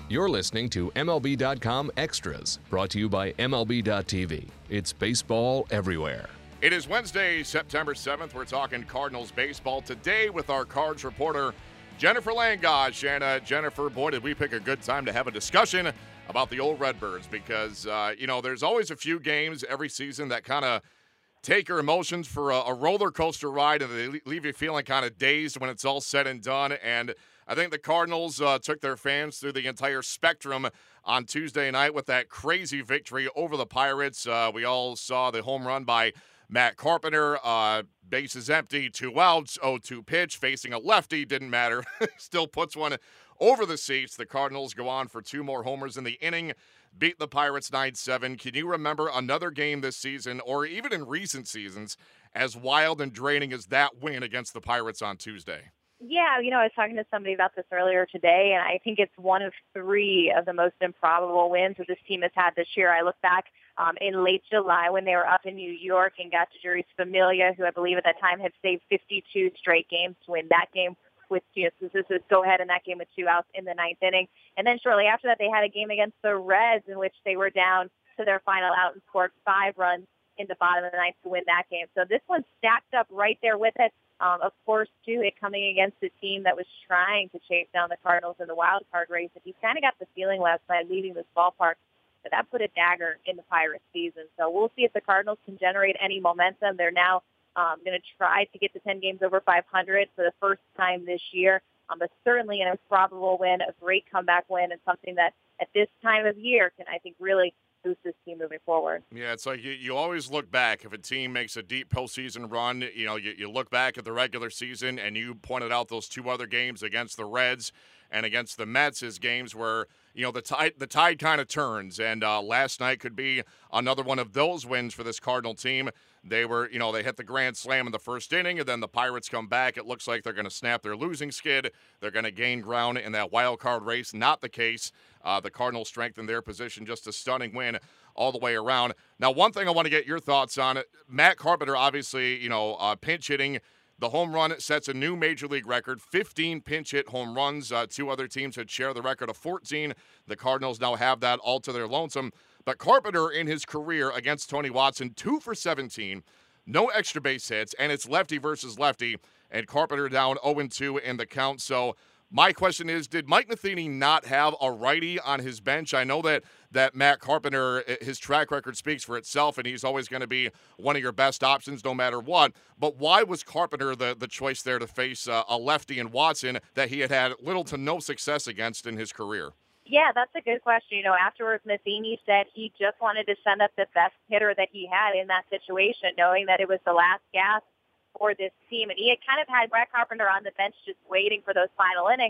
You're listening to MLB.com Extras, brought to you by MLB.tv. It's baseball everywhere. It is Wednesday, September 7th. We're talking Cardinals baseball today with our Cards reporter, Jennifer Langosh. And Jennifer, boy, did we pick a good time to have a discussion about the old Redbirds because, there's always a few games every season that kind of take your emotions for a roller coaster ride, and they leave you feeling kind of dazed when it's all said and done. And I think the Cardinals took their fans through the entire spectrum on Tuesday night with that crazy victory over the Pirates. We all saw the home run by Matt Carpenter, bases empty, 2 outs, 0-2 pitch, facing a lefty, didn't matter. Still puts one over the seats. The Cardinals go on for 2 more homers in the inning, beat the Pirates 9-7. Can you remember another game this season, or even in recent seasons, as wild and draining as that win against the Pirates on Tuesday? Yeah, I was talking to somebody about this earlier today, and I think it's one of 3 of the most improbable wins that this team has had this year. I look back in late July when they were up in New York and got to Jeurys Familia, who I believe at that time had saved 52 straight games to win that game with this is go ahead in that game with 2 outs in the 9th inning. And then shortly after that, they had a game against the Reds in which they were down to their final out and scored 5 runs in the bottom of the 9th to win that game. So this one stacked up right there with it. Of course, too, it coming against a team that was trying to chase down the Cardinals in the wild card race. And you kind of got the feeling last night leaving this ballpark that put a dagger in the Pirates season. So we'll see if the Cardinals can generate any momentum. They're now going to try to get the 10 games over 500 for the first time this year. But certainly an improbable win, a great comeback win, and something that at this time of year can, I think, really boost this team moving forward. Yeah, it's like you always look back. If a team makes a deep postseason run, you look back at the regular season, and you pointed out those 2 other games against the Reds and against the Mets as games where, the tide kind of turns. And last night could be another one of those wins for this Cardinal team. They were, they hit the grand slam in the first inning, and then the Pirates come back. It looks like they're going to snap their losing skid. They're going to gain ground in that wild card race. Not the case. The Cardinals strengthened their position. Just a stunning win all the way around. Now, one thing I want to get your thoughts on, Matt Carpenter, obviously, pinch hitting. The home run sets a new Major League record, 15 pinch hit home runs. 2 other teams had shared the record of 14. The Cardinals now have that all to their lonesome. But Carpenter in his career against Tony Watson, 2 for 17, no extra base hits, and it's lefty versus lefty, and Carpenter down 0-2 in the count. So my question is, did Mike Matheny not have a righty on his bench? I know that Matt Carpenter, his track record speaks for itself, and he's always going to be one of your best options no matter what. But why was Carpenter the choice there to face a lefty in Watson that he had little to no success against in his career? Yeah, that's a good question. Afterwards, Matheny said he just wanted to send up the best hitter that he had in that situation, knowing that it was the last gasp for this team. And he had kind of had Brett Carpenter on the bench just waiting for those final innings.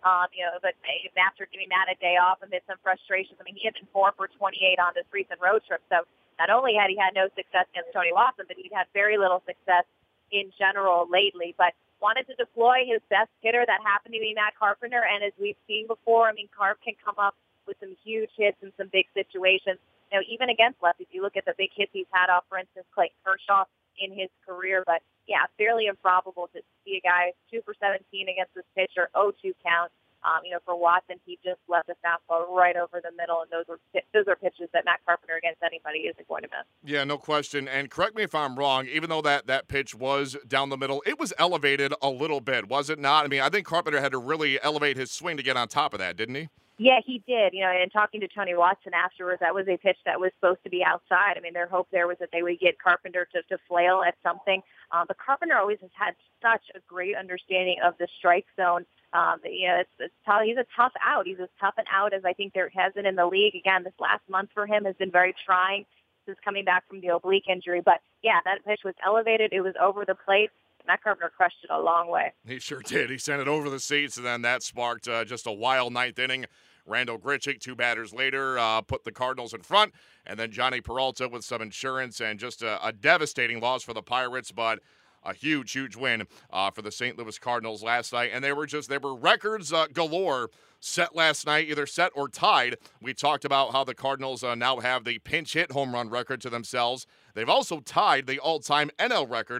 But after giving Matt a day off amid some frustrations, he had been 4 for 28 on this recent road trip. So not only had he had no success against Tony Watson, but he'd had very little success in general lately. But wanted to deploy his best hitter. That happened to be Matt Carpenter. And as we've seen before, Carp can come up with some huge hits in some big situations. Even against lefties, you look at the big hits he's had off, for instance, Clayton Kershaw in his career. But, yeah, fairly improbable to see a guy 2 for 17 against this pitcher, 0-2 count. For Watson, he just left a fastball right over the middle, and those are pitches that Matt Carpenter against anybody isn't going to miss. Yeah, no question. And correct me if I'm wrong, even though that pitch was down the middle, it was elevated a little bit, was it not? I think Carpenter had to really elevate his swing to get on top of that, didn't he? Yeah, he did. And talking to Tony Watson afterwards, that was a pitch that was supposed to be outside. Their hope there was that they would get Carpenter to flail at something. But Carpenter always has had such a great understanding of the strike zone. It's tough. He's a tough out. He's as tough an out as I think there has been in the league. Again, this last month for him has been very trying since coming back from the oblique injury. But, yeah, that pitch was elevated. It was over the plate. Matt Carpenter crushed it a long way. He sure did. He sent it over the seats, and then that sparked just a wild 9th inning. Randall Grichuk, 2 batters later, put the Cardinals in front. And then Johnny Peralta with some insurance and just a devastating loss for the Pirates. But a huge, huge win for the St. Louis Cardinals last night. And they were records galore set last night, either set or tied. We talked about how the Cardinals now have the pinch hit home run record to themselves. They've also tied the all-time NL record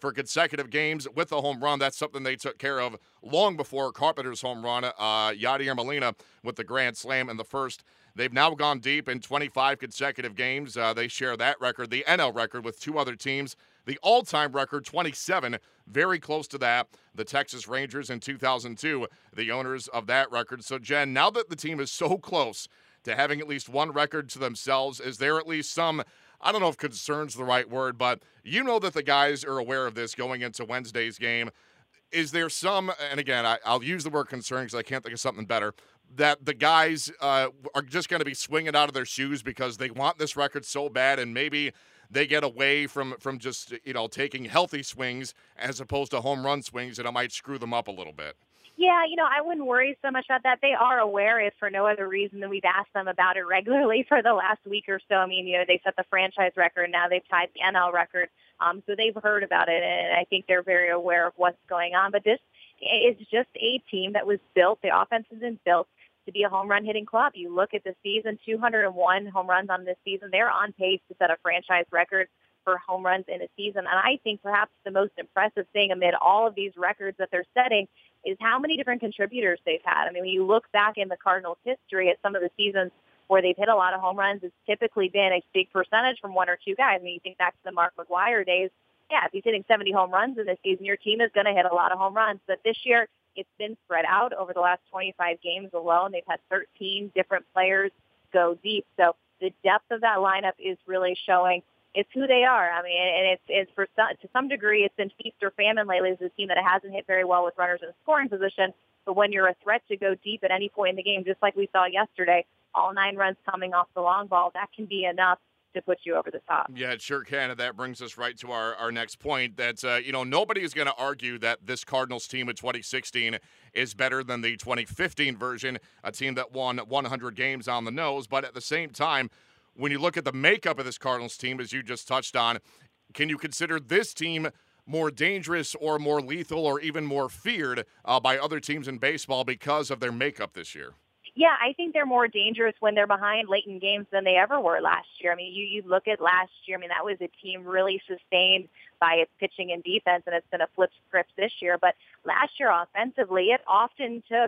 for consecutive games with a home run. That's something they took care of long before Carpenter's home run. Yadier Molina with the grand slam in the first. They've now gone deep in 25 consecutive games. They share that record, the NL record, with two other teams. The all-time record, 27, very close to that. The Texas Rangers in 2002, the owners of that record. So, Jen, now that the team is so close to having at least one record to themselves, is there at least some, I don't know if concern's the right word, but you know that the guys are aware of this going into Wednesday's game. Is there some, and again, I'll use the word concern because I can't think of something better, that the guys are just going to be swinging out of their shoes because they want this record so bad, and maybe they get away from just, taking healthy swings as opposed to home run swings, and it might screw them up a little bit? Yeah, I wouldn't worry so much about that. They are aware, if for no other reason than we've asked them about it regularly for the last week or so. I mean, they set the franchise record. Now they've tied the NL record. So they've heard about it, and I think they're very aware of what's going on. But this is just a team that was built, the offense has been built to be a home run hitting club. You look at the season, 201 home runs on this season. They're on pace to set a franchise record for home runs in a season. And I think perhaps the most impressive thing amid all of these records that they're setting is how many different contributors they've had. I mean, when you look back in the Cardinals' history at some of the seasons where they've hit a lot of home runs, it's typically been a big percentage from one or two guys. I mean, you think back to the Mark McGwire days. Yeah, if he's hitting 70 home runs in this season, your team is going to hit a lot of home runs. But this year, it's been spread out over the last 25 games alone. They've had 13 different players go deep. So the depth of that lineup is really showing it's who they are. I mean, and it's to some degree, it's been feast or famine lately as a team that hasn't hit very well with runners in scoring position. But when you're a threat to go deep at any point in the game, just like we saw yesterday, all 9 runs coming off the long ball, that can be enough to put you over the top. Yeah, it sure can. And that brings us right to our next point that, nobody is going to argue that this Cardinals team in 2016 is better than the 2015 version, a team that won 100 games on the nose. But at the same time, when you look at the makeup of this Cardinals team, as you just touched on, can you consider this team more dangerous or more lethal or even more feared by other teams in baseball because of their makeup this year? Yeah, I think they're more dangerous when they're behind late in games than they ever were last year. I mean, you look at last year, I mean, that was a team really sustained by its pitching and defense, and it's been a flip script this year. But last year offensively, it often took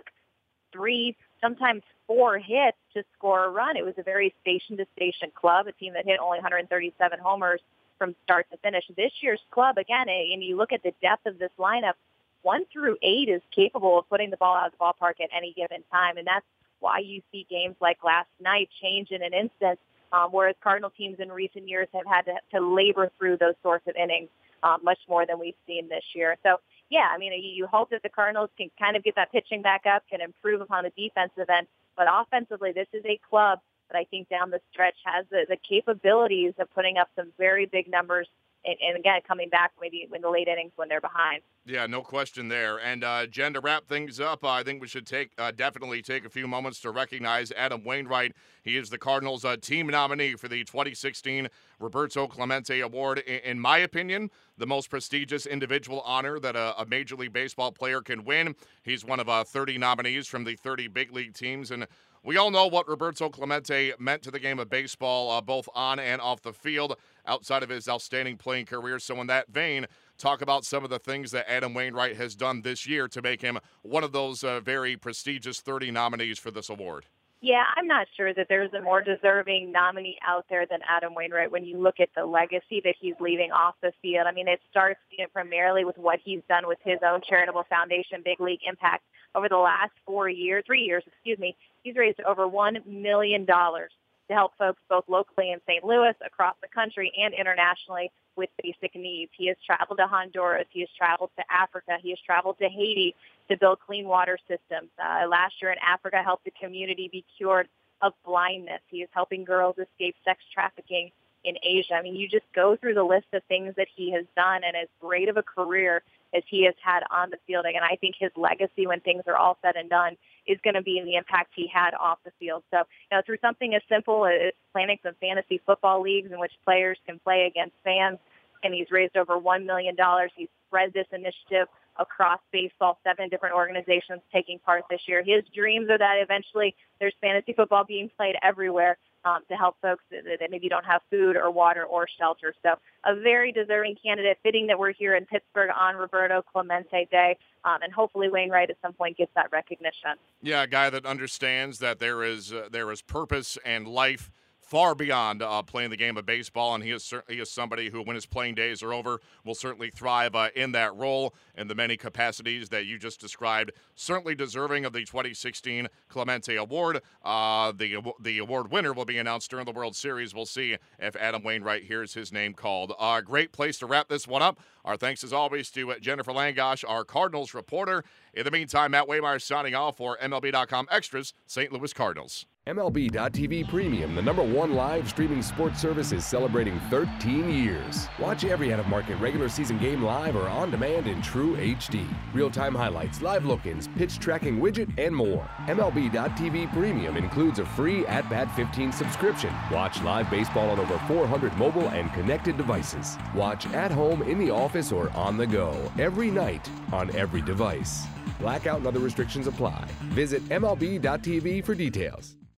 3, sometimes 4 hits to score a run. It was a very station-to-station club, a team that hit only 137 homers from start to finish. This year's club, again, and you look at the depth of this lineup, 1 through 8 is capable of putting the ball out of the ballpark at any given time, and that's why you see games like last night change in an instant, whereas Cardinal teams in recent years have had to labor through those sorts of innings much more than we've seen this year. So, yeah, I mean, you hope that the Cardinals can kind of get that pitching back up, can improve upon the defensive end. But offensively, this is a club that I think down the stretch has the capabilities of putting up some very big numbers and again, coming back maybe in the late innings when they're behind. Yeah, no question there. And, Jen, to wrap things up, I think we should definitely take a few moments to recognize Adam Wainwright. He is the Cardinals' team nominee for the 2016 Roberto Clemente Award. In my opinion, the most prestigious individual honor that a Major League Baseball player can win. He's one of 30 nominees from the 30 big league teams, and we all know what Roberto Clemente meant to the game of baseball, both on and off the field, outside of his outstanding playing career. So in that vein, talk about some of the things that Adam Wainwright has done this year to make him one of those very prestigious 30 nominees for this award. Yeah, I'm not sure that there's a more deserving nominee out there than Adam Wainwright when you look at the legacy that he's leaving off the field. I mean, it starts primarily with what he's done with his own charitable foundation, Big League Impact. Over the last 3 years, he's raised over $1 million to help folks both locally in St. Louis, across the country, and internationally with basic needs. He has traveled to Honduras. He has traveled to Africa. He has traveled to Haiti to build clean water systems. Last year in Africa, helped the community be cured of blindness. He is helping girls escape sex trafficking in Asia. I mean, you just go through the list of things that he has done, and as great of a career as he has had on the field. And I think his legacy, when things are all said and done, is going to be in the impact he had off the field. So, through something as simple as planning some fantasy football leagues in which players can play against fans, and he's raised over $1 million. He's spread this initiative across baseball, 7 different organizations taking part this year. His dreams are that eventually there's fantasy football being played everywhere to help folks that maybe don't have food or water or shelter. So a very deserving candidate, fitting that we're here in Pittsburgh on Roberto Clemente Day, and hopefully Wainwright at some point gets that recognition. Yeah, a guy that understands that there is purpose and life far beyond playing the game of baseball, and he is somebody who, when his playing days are over, will certainly thrive in that role in the many capacities that you just described. Certainly deserving of the 2016 Clemente Award. The award winner will be announced during the World Series. We'll see if Adam Wainwright hears his name called. Great place to wrap this one up. Our thanks, as always, to Jennifer Langosh, our Cardinals reporter. In the meantime, Matt Waymeyer signing off for MLB.com Extras, St. Louis Cardinals. MLB.tv Premium, the #1 live streaming sports service, is celebrating 13 years. Watch every out-of-market regular season game live or on demand in true HD. Real-time highlights, live look-ins, pitch tracking widget, and more. MLB.tv Premium includes a free At-Bat 15 subscription. Watch live baseball on over 400 mobile and connected devices. Watch at home, in the office, or on the go, every night, on every device. Blackout and other restrictions apply. Visit MLB.tv for details.